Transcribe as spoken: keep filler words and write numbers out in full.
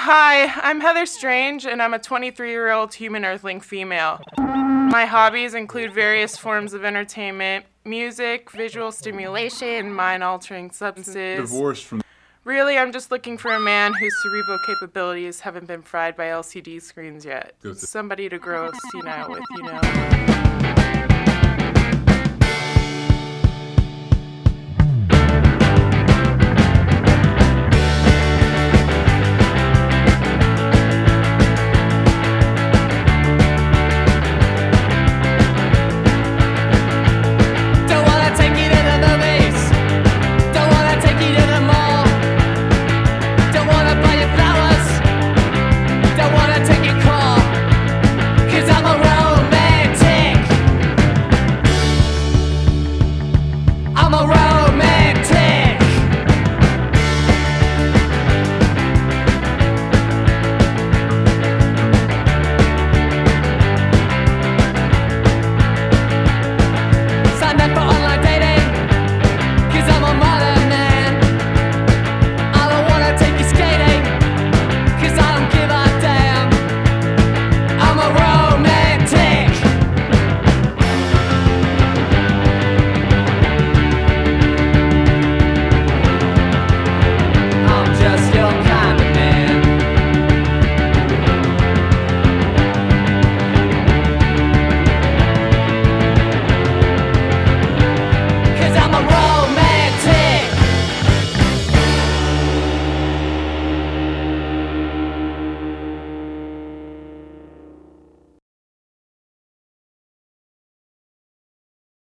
Hi, I'm Heather Strange, and I'm a twenty-three-year-old human earthling female. My hobbies include various forms of entertainment, music, visual stimulation, mind-altering substances. Divorced from. Really, I'm just looking for a man whose cerebral capabilities haven't been fried by L C D screens yet. Somebody to grow senile with, you know.